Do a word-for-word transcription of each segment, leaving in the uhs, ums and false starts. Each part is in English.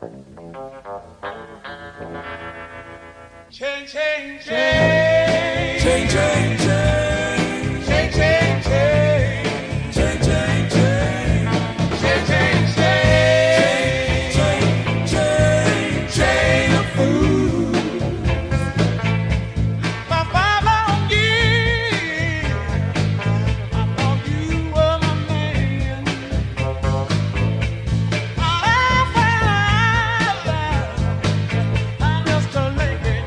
Change, change, change, change, change, change, change, change, change, change, change, change, change, change, change, change of food. My father on you, I thought you were my man. I found out I'm just a lady.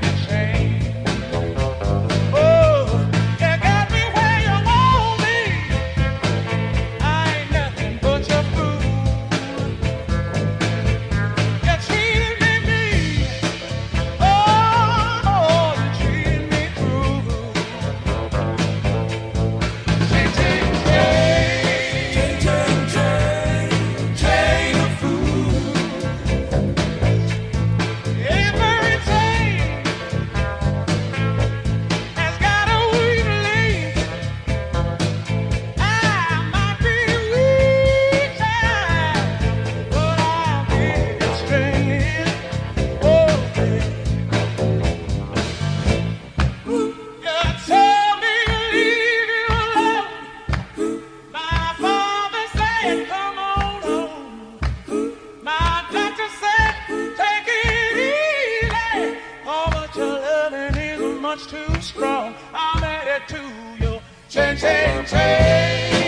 Much too strong, I'm headed to you. Change, change, change.